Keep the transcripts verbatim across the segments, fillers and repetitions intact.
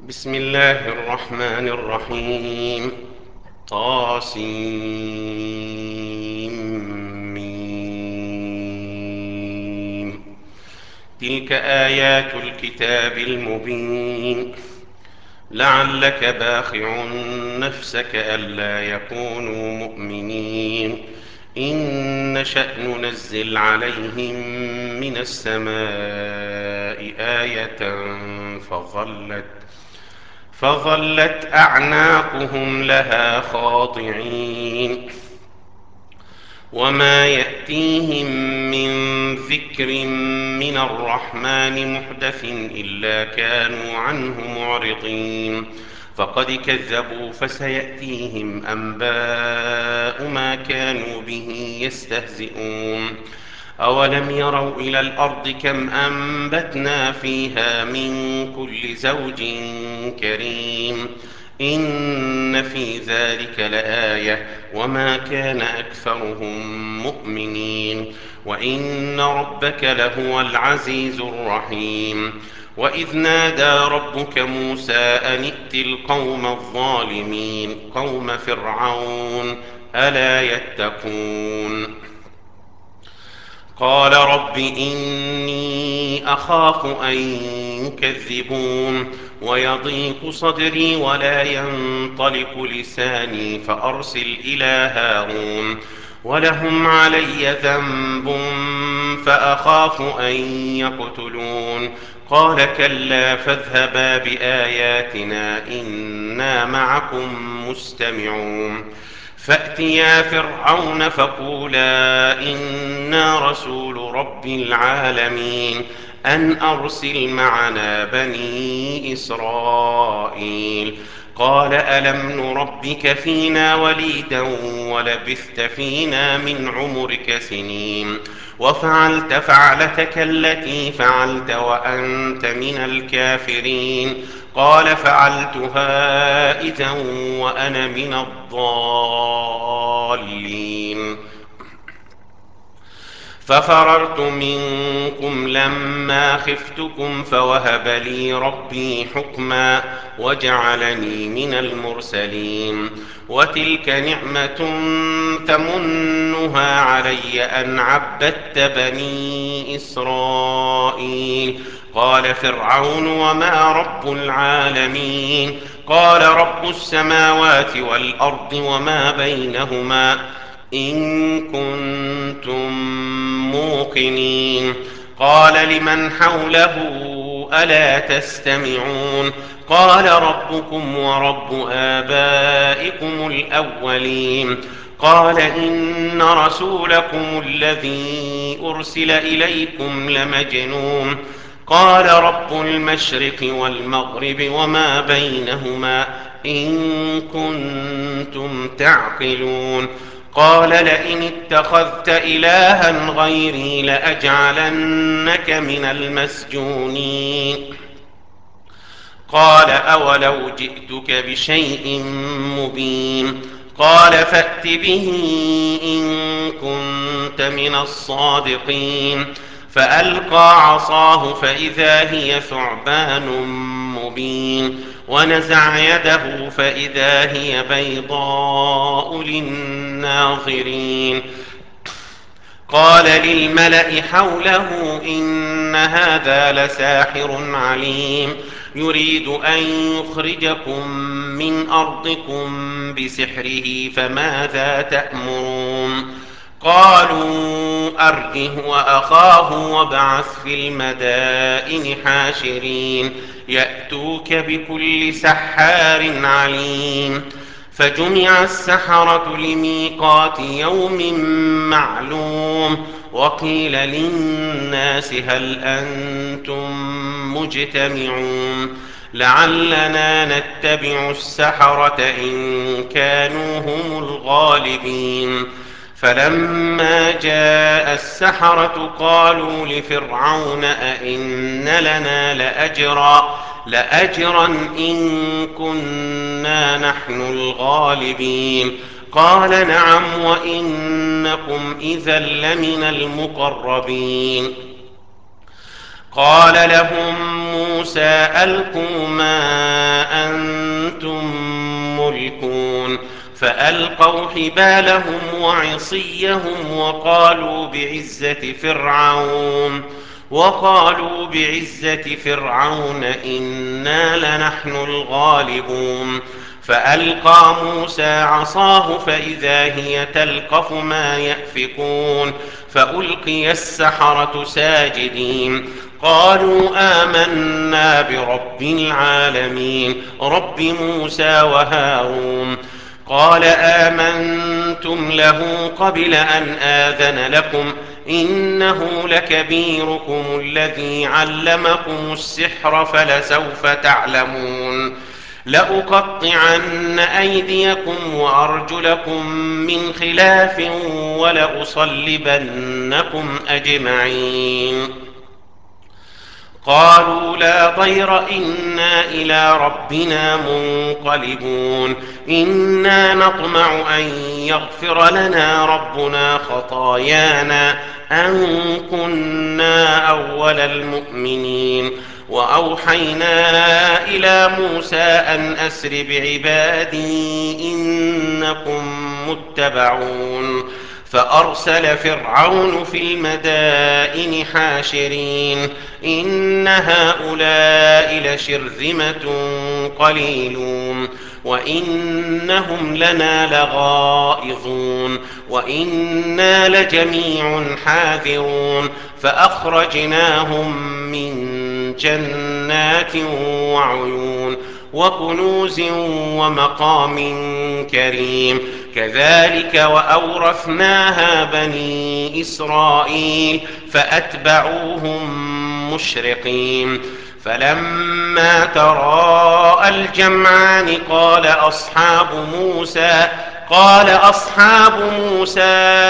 بسم الله الرحمن الرحيم. طاسيم. تلك آيات الكتاب المبين. لعلك باخع نفسك ألا يكونوا مؤمنين إن نشأ ننزل عليهم من السماء آية فظلت فظلت أعناقهم لها خاضعين وما يأتيهم من ذكر من الرحمن محدث إلا كانوا عنه معرضين فقد كذبوا فسيأتيهم أنباء ما كانوا به يستهزئون أولم يروا إلى الأرض كم أنبتنا فيها من كل زوج كريم إن في ذلك لآية وما كان أكثرهم مؤمنين وإن ربك لهو العزيز الرحيم وإذ نادى ربك موسى أن ائت القوم الظالمين قوم فرعون ألا يتقون قال رب إني أخاف أن يكذبون ويضيق صدري ولا ينطلق لساني فأرسل إلى هارون ولهم علي ذنب فأخاف أن يقتلون قال كلا فاذهبا بآياتنا إنا معكم مستمعون فأتيا فرعون فقولا إنا رسول رب العالمين أن أرسل معنا بني إسرائيل قال ألم نربك فينا وليدا ولبثت فينا من عمرك سنين وفعلت فعلتك التي فعلت وأنت من الكافرين قال فعلتها إذا وأنا من الضالين ففررت منكم لما خفتكم فوهب لي ربي حكما وجعلني من المرسلين وتلك نعمة تمنها علي أن عبدت بني إسرائيل قال فرعون وما رب العالمين قال رب السماوات والأرض وما بينهما إن كنتم موقنين قال لمن حوله ألا تستمعون قال ربكم ورب آبائكم الأولين قال إن رسولكم الذي أرسل إليكم لمجنون قال رب المشرق والمغرب وما بينهما إن كنتم تعقلون قال لئن اتخذت إلها غيري لأجعلنك من المسجونين قال أولو جئتك بشيء مبين قال فأت به إن كنت من الصادقين فألقى عصاه فإذا هي ثعبان مبين ونزع يده فإذا هي بيضاء للناظرين قال للملأ حوله إن هذا لساحر عليم يريد أن يخرجكم من أرضكم بسحره فماذا تأمرون قالوا أرجه وأخاه وابعث في المدائن حاشرين يأتوك بكل سحار عليم فجمع السحرة لميقات يوم معلوم وقيل للناس هل أنتم مجتمعون لعلنا نتبع السحرة إن كانوا هم الغالبين فلما جاء السحرة قالوا لفرعون أئن لنا لأجرا لأجرا إن كنا نحن الغالبين قال نعم وإنكم إذا لمن المقربين قال لهم موسى ألقوا ما فألقوا حبالهم وعصيهم وقالوا بعزة فرعون وقالوا بعزة فرعون إنا لنحن الغالبون. فألقى موسى عصاه فإذا هي تلقف ما يأفكون فألقي السحرة ساجدين قالوا آمنا برب العالمين رب موسى وهارون. قال آمنتم له قبل أن آذن لكم إنه لكبيركم الذي علمكم السحر فلسوف تعلمون لأقطعن أيديكم وأرجلكم من خلاف ولأصلبنكم أجمعين. قالوا لا ضير إنا إلى ربنا منقلبون إنا نطمع أن يغفر لنا ربنا خطايانا أن كنا أول المؤمنين. وأوحينا إلى موسى أن أسر بعبادي إنكم متبعون. فأرسل فرعون في المدائن حاشرين إن هؤلاء لشرذمة قليلون وإنهم لنا لغائظون وإنا لجميع حاذرون. فأخرجناهم من جنات وعيون وكنوز ومقام كريم كذلك وأورثناها بني إسرائيل فأتبعوهم مشرقين. فلما تراءى الجمعان قال أصحاب موسى قال أصحاب موسى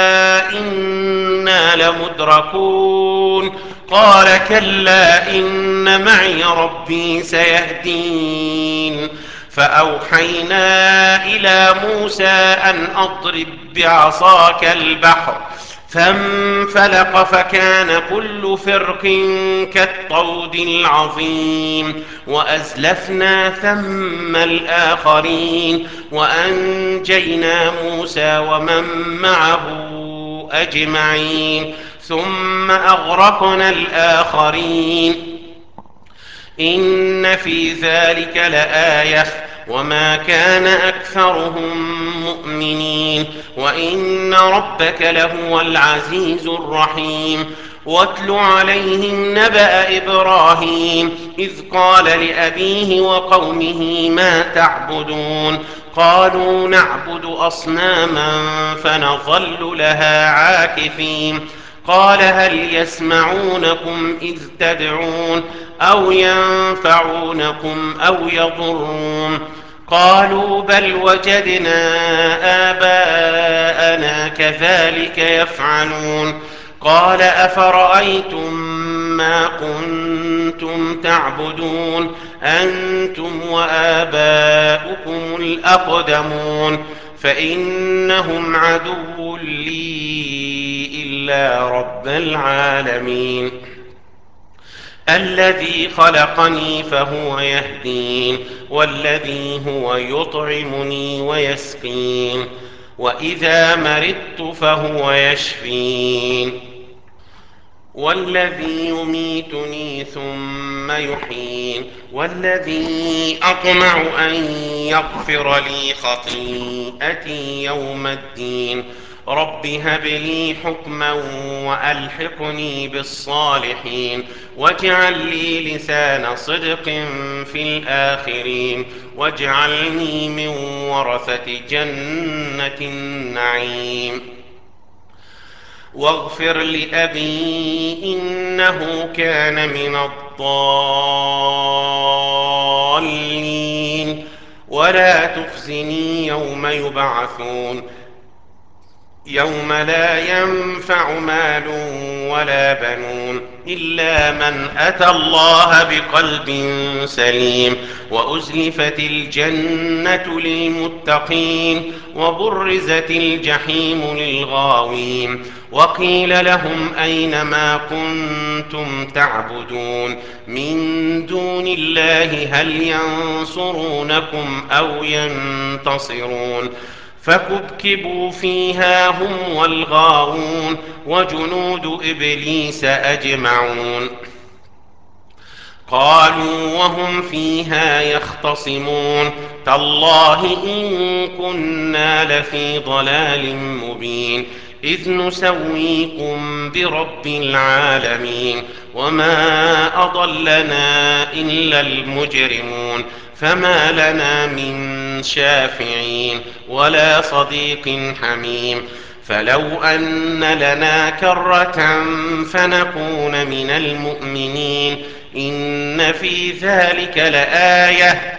إنا لمدركون قال كلا إن معي ربي سيهدين. فأوحينا إلى موسى أن أضرب بعصاك البحر فانفلق فكان كل فرق كالطود العظيم وأزلفنا ثم الآخرين وأنجينا موسى ومن معه أجمعين ثم أغرقنا الآخرين إن في ذلك لآية وما كان أكثرهم مؤمنين وإن ربك لهو العزيز الرحيم. واتل عليهم نبأ إبراهيم إذ قال لأبيه وقومه ما تعبدون قالوا نعبد أصناما فنظل لها عاكفين قال هل يسمعونكم إذ تدعون أو ينفعونكم أو يضرون قالوا بل وجدنا آباءنا كذلك يفعلون قال أفرأيتم ما كنتم تعبدون أنتم وآباؤكم الأقدمون فإنهم عدو لي إلا رب العالمين الذي خلقني فهو يهدين والذي هو يطعمني ويسقين وإذا مرضت فهو يشفين والذي يميتني ثم يحيين والذي أطمع أن يغفر لي خطيئتي يوم الدين رب هب لي حكما وألحقني بالصالحين واجعل لي لسان صدق في الآخرين واجعلني من ورثة جنة النعيم واغفر لأبي إنه كان من الضالين ولا تخزني يوم يبعثون يوم لا ينفع مال ولا بنون إلا من أتى الله بقلب سليم وأزلفت الجنة للمتقين وبرزت الجحيم للغاوين وقيل لهم أين ما كنتم تعبدون من دون الله هل ينصرونكم أو ينتصرون فكبكبوا فيها هم والغاوون وجنود إبليس أجمعون. قالوا وهم فيها يختصمون تالله إن كنا لفي ضلال مبين إذ نسويكم برب العالمين وما أضلنا إلا المجرمون فما لنا من شافعين ولا صديق حميم فلو أن لنا كرة فنكون من المؤمنين إن في ذلك لآية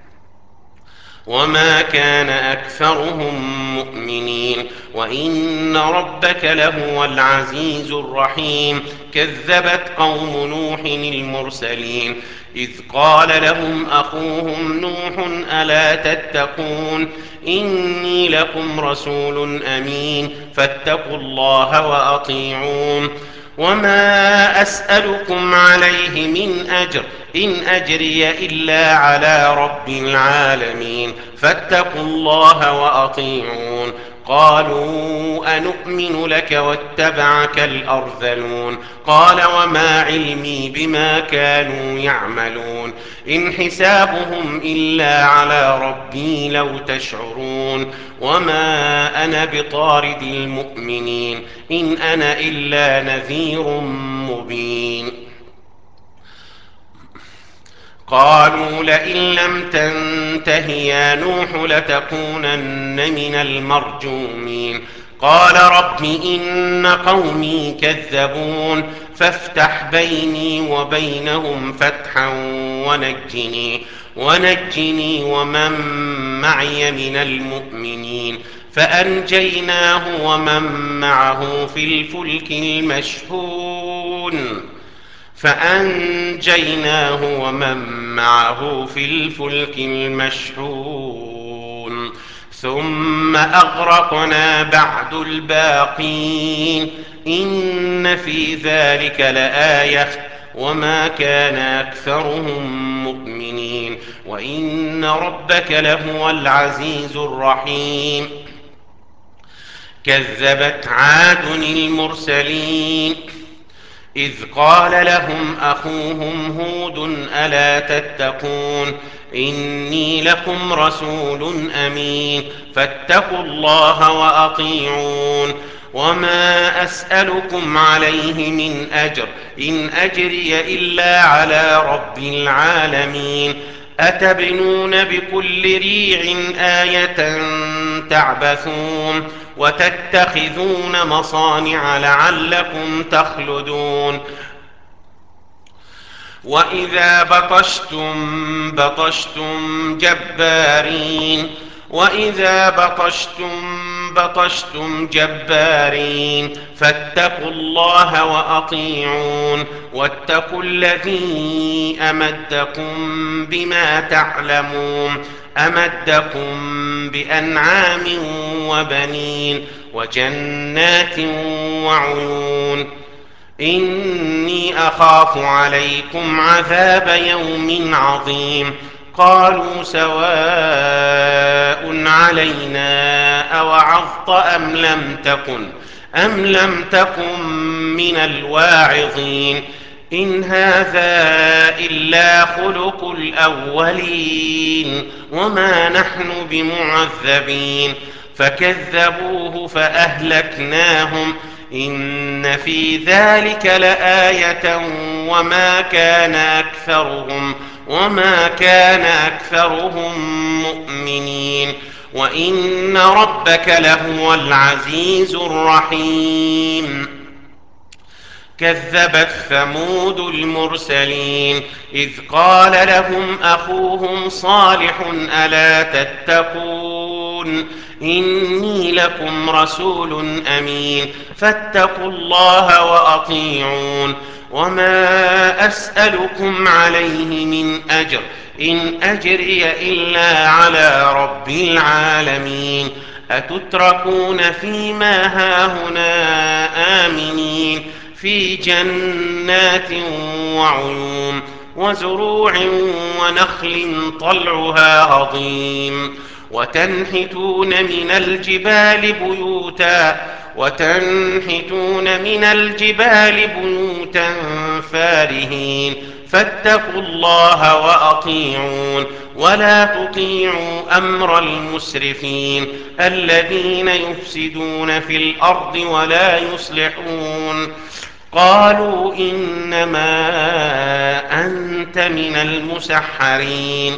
وما كان أكثرهم مؤمنين وإن ربك لهو العزيز الرحيم. كذبت قوم نوح المرسلين إذ قال لهم أخوهم نوح ألا تتقون إني لكم رسول أمين فاتقوا الله وأطيعون وما أسألكم عليه من أجر إن أجري إلا على رب العالمين فاتقوا الله وأطيعون. قالوا أنؤمن لك واتبعك الأرذلون قال وما علمي بما كانوا يعملون إن حسابهم إلا على ربي لو تشعرون وما أنا بطارد المؤمنين إن أنا إلا نذير مبين. قالوا لئن لم تنته يا نوح لتكونن من المرجومين قال رب إن قومي كذبون فافتح بيني وبينهم فتحا ونجني ونجني ومن معي من المؤمنين فأنجيناه ومن معه في الفلك المشحون فأنجيناه ومن معه في الفلك المشحون ثم أغرقنا بعد الباقين إن في ذلك لآية وما كان أكثرهم مؤمنين وإن ربك لهو العزيز الرحيم. كذبت عاد المرسلين إذ قال لهم أخوهم هود ألا تتقون إني لكم رسول أمين فاتقوا الله وأطيعون وما أسألكم عليه من أجر إن أجري إلا على رب العالمين أتبنون بكل ريع آية تعبثون وتتخذون مصانع لعلكم تخلدون وإذا بطشتم بطشتم جبارين وإذا بطشتم بطشتم جبارين فاتقوا الله وأطيعون واتقوا الذي أمدكم بما تعلمون أمدكم بأنعام وبنين وجنات وعيون إني أخاف عليكم عذاب يوم عظيم. قالوا سواء علينا أوعظت أم لم تكن أم لم تكن من الواعظين إن هذا إلا خلق الأولين وما نحن بمعذبين فكذبوه فأهلكناهم إن في ذلك لآية وما كان أكثرهم وما كان أكثرهم مؤمنين وإن ربك لهو العزيز الرحيم. كذبت ثمود المرسلين إذ قال لهم أخوهم صالح ألا تتقون إني لكم رسول أمين فاتقوا الله وأطيعون وما أسألكم عليه من أجر إن أجري إلا على رب العالمين أتتركون فيما هاهنا آمنين في جنات وعيون وزروع ونخل طلعها هضيم وتنحتون من الجبال بيوتا وتنحتون من الجبال بيوتا فارهين فاتقوا الله وأطيعون ولا تطيعوا أمر المسرفين الذين يفسدون في الأرض ولا يصلحون. قالوا إنما أنت من المسحرين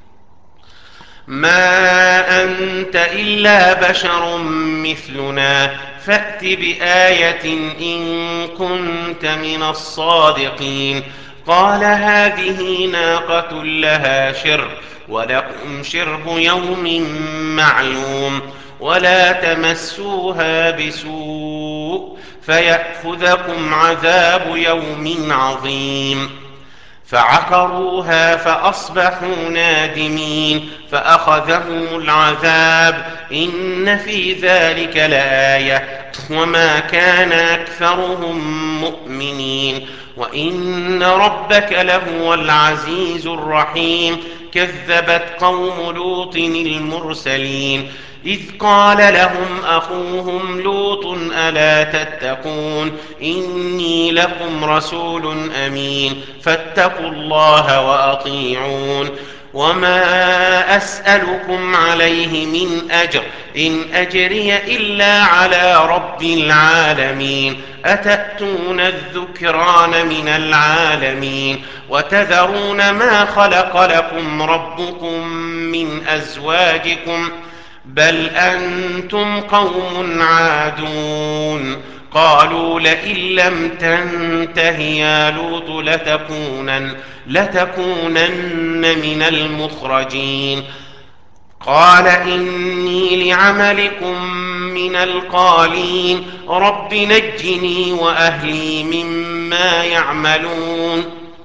ما أنت إلا بشر مثلنا فأت بآية إن كنت من الصادقين. قال هذه ناقة لها شرب ولكم شرب يوم معلوم ولا تمسوها بسوء فيأخذكم عذاب يوم عظيم. فعقروها فأصبحوا نادمين فأخذهم العذاب إن في ذلك لآية وما كان أكثرهم مؤمنين وإن ربك لهو العزيز الرحيم. كذبت قوم لوط المرسلين إذ قال لهم أخوهم لوط ألا تتقون إني لكم رسول أمين فاتقوا الله وأطيعون. وما أسألكم عليه من أجر إن أجري إلا على رب العالمين. أتأتون الذكران من العالمين وتذرون ما خلق لكم ربكم من أزواجكم بل أنتم قوم عادون. قالوا لئن لم تنته يا لوط لتكونن, لتكونن من المخرجين. قال إني لعملكم من القالين رب نجني وأهلي مما يعملون.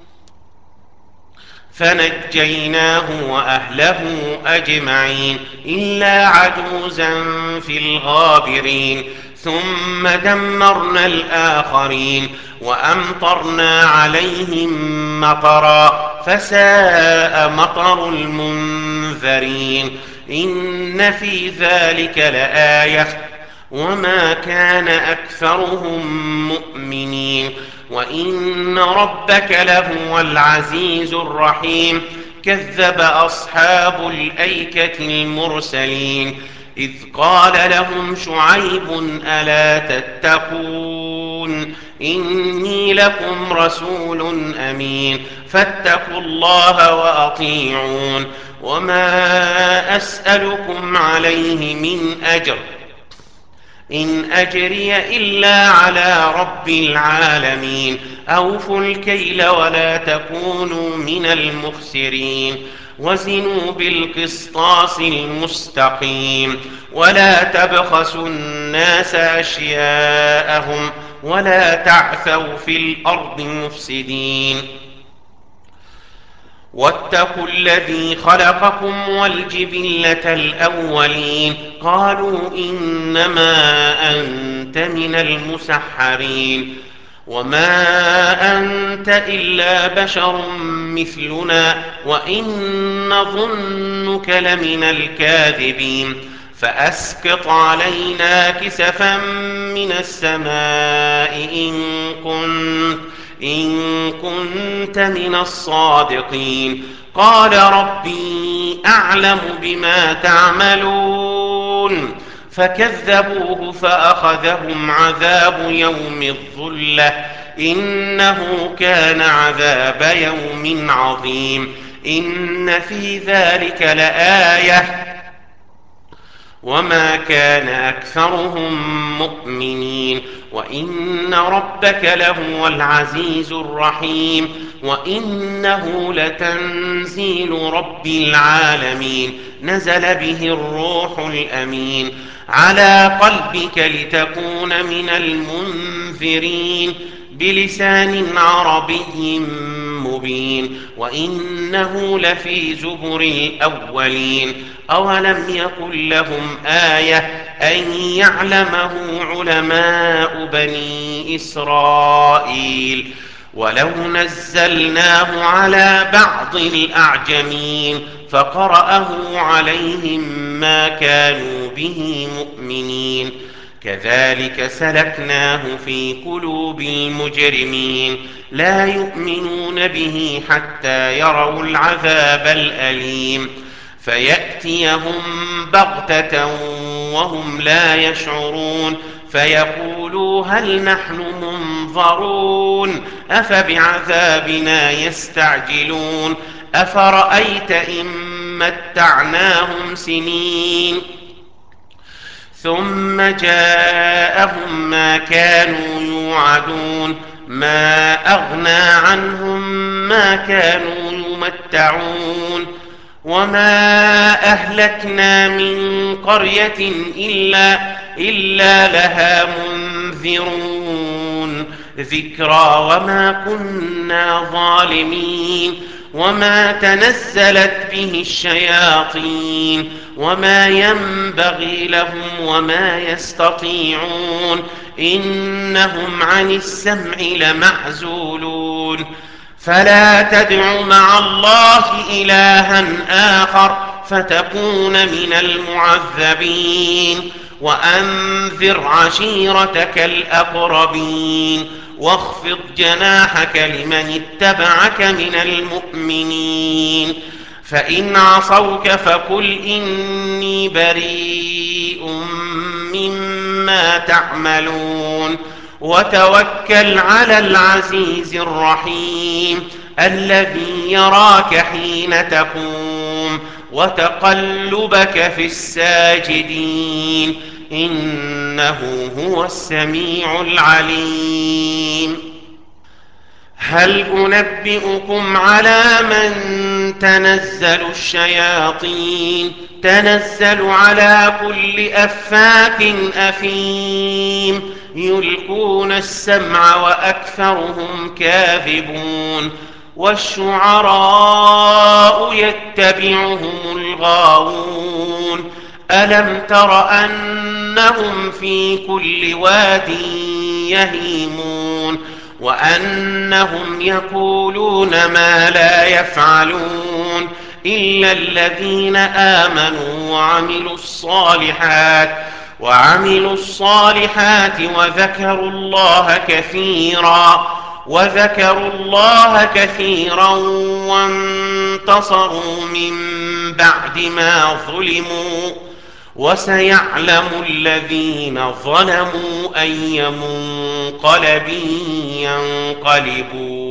فنجيناه وأهله أجمعين إلا عجوزا في الغابرين ثم دمرنا الآخرين وأمطرنا عليهم مطرا فساء مطر المنذرين. إن في ذلك لآية وما كان أكثرهم مؤمنين وإن ربك لهو العزيز الرحيم. كذب أصحاب الأيكة المرسلين إذ قال لهم شعيب ألا تتقون إني لكم رسول أمين فاتقوا الله وأطيعون. وما أسألكم عليه من أجر إن أجري إلا على رب العالمين. أوفوا الكيل ولا تكونوا من المخسرين وزنوا بالقسطاس المستقيم ولا تبخسوا الناس أشياءهم ولا تعثوا في الأرض مفسدين. واتقوا الذي خلقكم والجبلة الأولين قالوا إنما أنت من المسحرين وما أنت إلا بشر مثلنا وإن نظنك لمن الكاذبين. فأسقط علينا كسفا من السماء إن كنت إن كنت من الصادقين. قال ربي أعلم بما تعملون فكذبوه فأخذهم عذاب يوم الظلة إنه كان عذاب يوم عظيم. إن في ذلك لآية وما كان أكثرهم مؤمنين وإن ربك لهو العزيز الرحيم. وإنه لتنزيل رب العالمين نزل به الروح الأمين على قلبك لتكون من المنذرين بلسان عربي مبين وإنه لفي زبر الأولين. أولم يكن لهم آية أن يعلمه علماء بني إسرائيل ولو نزلناه على بعض الأعجمين فقرأه عليهم ما كانوا به مؤمنين. كذلك سلكناه في قلوب المجرمين لا يؤمنون به حتى يروا العذاب الأليم فيأتيهم بغتة وهم لا يشعرون فيقولوا هل نحن منظرون أفبعذابنا يستعجلون أفرأيت إن متعناهم سنين ثم جاءهم ما كانوا يوعدون ما أغنى عنهم ما كانوا يمتعون وما أهلكنا من قرية إلا, إلا لها منذرون ذكرى وما كنا ظالمين وما تنزلت به الشياطين وما ينبغي لهم وما يستطيعون إنهم عن السمع لمعزولون فلا تدع مع الله إلها آخر فتكون من المعذبين وأنذر عشيرتك الأقربين واخفض جناحك لمن اتبعك من المؤمنين فإن عصوك فقل إني بريء مما تعملون وتوكل على العزيز الرحيم الذي يراك حين تقوم وتقلبك في الساجدين إنه هو السميع العليم هل أنبئكم على من تنزل الشياطين تنزل على كل أفاك أثيم يلقون السمع وأكثرهم كاذبون والشعراء يتبعهم الغاوون ألم تر أنهم في كل واد يهيمون وأنهم يقولون ما لا يفعلون إلا الذين آمنوا وعملوا الصالحات وعملوا الصالحات وذكروا الله كثيرا وذكروا الله كثيرا وانتصروا من بعد ما ظلموا وسيعلم الذين ظلموا أي منقلب ينقلبون